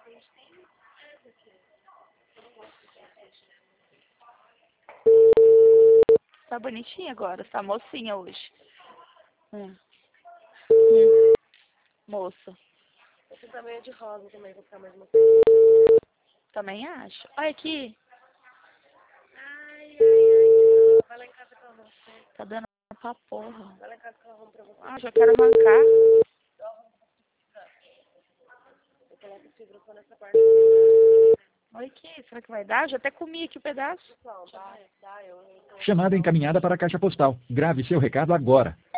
Tá bonitinha agora, tá mocinha hoje. Moça. Esse também é de rosa também, vou ficar mais uma. Também acho. Olha aqui. Ai. Vai lá em casa que eu arrumo pra você. Tá dando pra porra. Vai lá em casa que eu arrumo pra você. Ah, já quero arrancar. Eu coloco o fibra só nessa parte. Olha aqui, será que vai dar? Já até comi aqui o pedaço. Pessoal, dá, eu... Chamada encaminhada para a caixa postal. Grave seu recado agora.